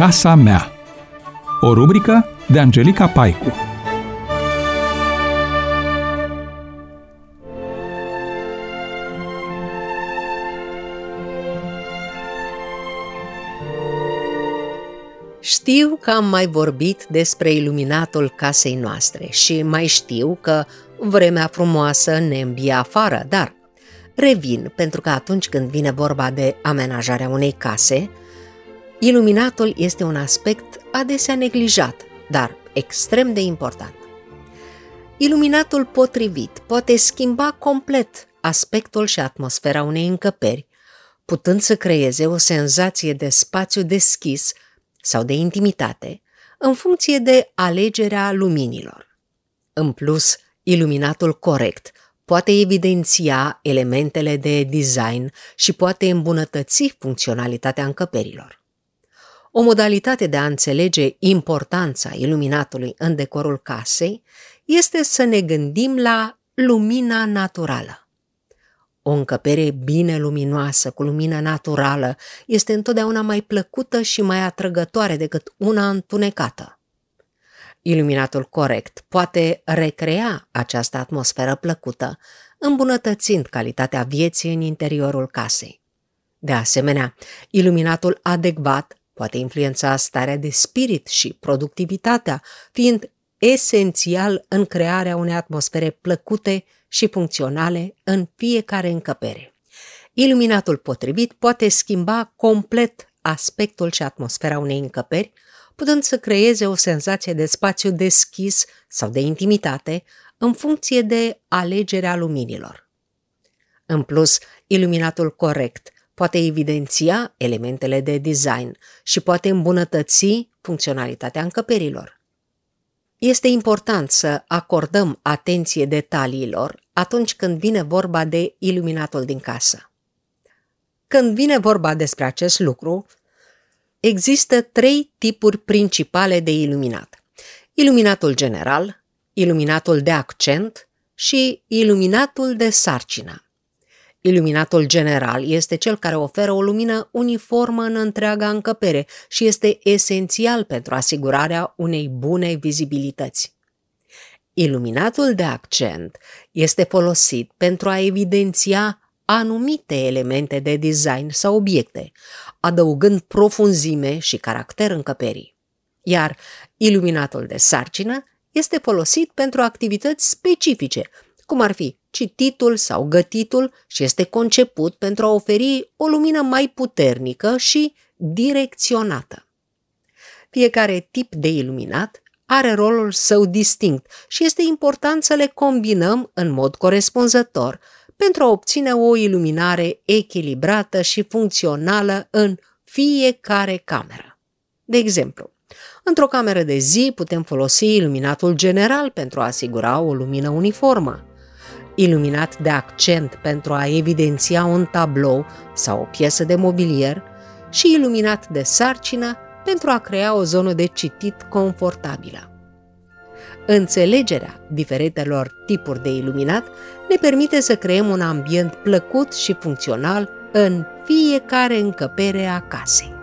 Casa mea. O rubrică de Angelica Paicu. Știu că am mai vorbit despre iluminatul casei noastre și mai știu că vremea frumoasă ne îmbie afară, dar revin pentru că atunci când vine vorba de amenajarea unei case, iluminatul este un aspect adesea neglijat, dar extrem de important. Iluminatul potrivit poate schimba complet aspectul și atmosfera unei încăperi, putând să creeze o senzație de spațiu deschis sau de intimitate, în funcție de alegerea luminilor. În plus, iluminatul corect poate evidenția elementele de design și poate îmbunătăți funcționalitatea încăperilor. O modalitate de a înțelege importanța iluminatului în decorul casei este să ne gândim la lumina naturală. O încăpere bine luminoasă, cu lumină naturală, este întotdeauna mai plăcută și mai atrăgătoare decât una întunecată. Iluminatul corect poate recrea această atmosferă plăcută, îmbunătățind calitatea vieții în interiorul casei. De asemenea, iluminatul adecvat poate influența starea de spirit și productivitatea, fiind esențial în crearea unei atmosfere plăcute și funcționale în fiecare încăpere. Iluminatul potrivit poate schimba complet aspectul și atmosfera unei încăperi, putând să creeze o senzație de spațiu deschis sau de intimitate în funcție de alegerea luminilor. În plus, iluminatul corect poate evidenția elementele de design și poate îmbunătăți funcționalitatea încăperilor. Este important să acordăm atenție detaliilor atunci când vine vorba de iluminatul din casă. Când vine vorba despre acest lucru, există 3 tipuri principale de iluminat: iluminatul general, iluminatul de accent și iluminatul de sarcină. Iluminatul general este cel care oferă o lumină uniformă în întreaga încăpere și este esențial pentru asigurarea unei bune vizibilități. Iluminatul de accent este folosit pentru a evidenția anumite elemente de design sau obiecte, adăugând profunzime și caracter încăperii. Iar iluminatul de sarcină este folosit pentru activități specifice, cum ar fi cititul sau gătitul, și este conceput pentru a oferi o lumină mai puternică și direcționată. Fiecare tip de iluminat are rolul său distinct și este important să le combinăm în mod corespunzător pentru a obține o iluminare echilibrată și funcțională în fiecare cameră. De exemplu, într-o cameră de zi putem folosi iluminatul general pentru a asigura o lumină uniformă, iluminat de accent pentru a evidenția un tablou sau o piesă de mobilier și iluminat de sarcină pentru a crea o zonă de citit confortabilă. Înțelegerea diferitelor tipuri de iluminat ne permite să creăm un ambient plăcut și funcțional în fiecare încăpere a casei.